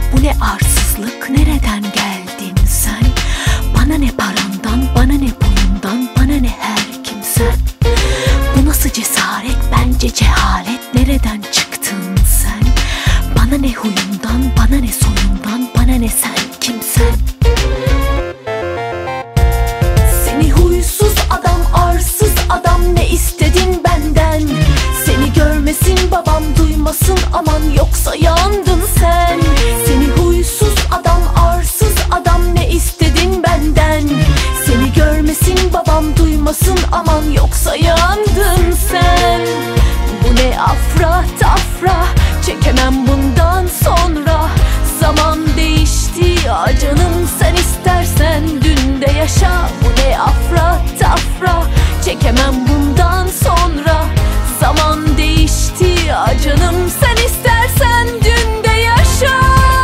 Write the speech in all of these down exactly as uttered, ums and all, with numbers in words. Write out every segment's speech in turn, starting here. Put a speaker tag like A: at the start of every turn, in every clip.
A: Bu ne arsızlık, nereden geldin sen? Bana ne parandan, bana ne boyundan, bana ne her kimsen. Bu nasıl cesaret, bence cehalet. Nereden çıktın sen? Bana ne huyundan, bana ne soyundan, bana ne sen kimsen. Seni huysuz adam, arsız adam, ne istedin benden? Seni görmesin babam, duymasın aman, yoksa yandın sen. Seni huysuz adam, arsız adam, ne istedin benden? Seni görmesin babam, duymasın aman, yoksa yandın sen. Bu ne afra tafra, çekemem bundan sonra. Zaman değişti ya canım, sen istersen dün de yaşa. Bu ne afra tafra, çekemem bundan sonra. Zaman değişti ya canım, sen istersen dün de yaşa.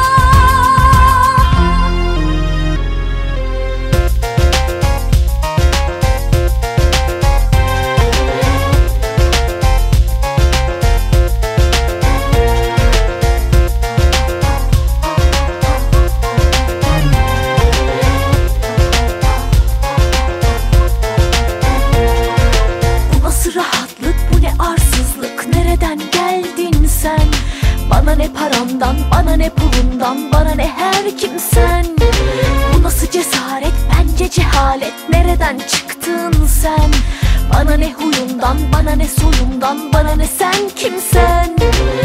A: Nereden geldin sen? Bana ne parandan, bana ne pulundan, bana ne her kimsen. Bu nasıl cesaret, bence cehalet. Nereden çıktın sen? Bana ne huyundan, bana ne soyundan, bana ne sen kimsen.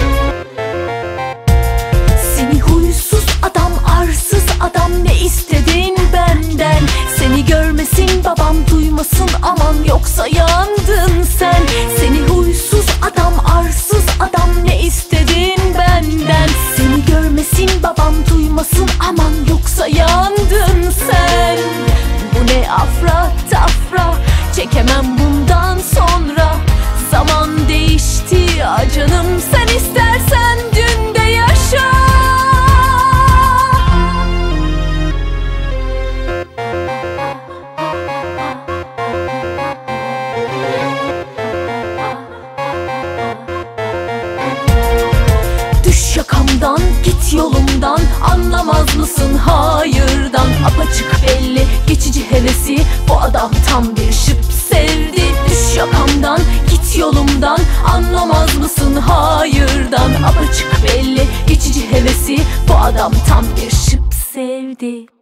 A: Seni huysuz adam, arsız adam, ne istedin benden? Seni görmesin babam, duymasın aman, yoksa yandın sen. Seni huysuz adam, arsız adam, ne istedin benden? Seni görmesin babam, duymasın aman, yoksa yandın sen. Bu ne afra tafra, çekemem bundan sonra. Zaman değişti ya canım, sen istersen dün de yaşa. Düş yakamdan, git yolumdan, anlamaz mısın hayırdan? Apaçık belli, geçici hevesi, bu adam tam bir şıp sevdi. Düş yakamdan, git yolumdan, anlamaz mısın hayırdan? Apaçık belli, geçici hevesi, bu adam tam bir şıp sevdi.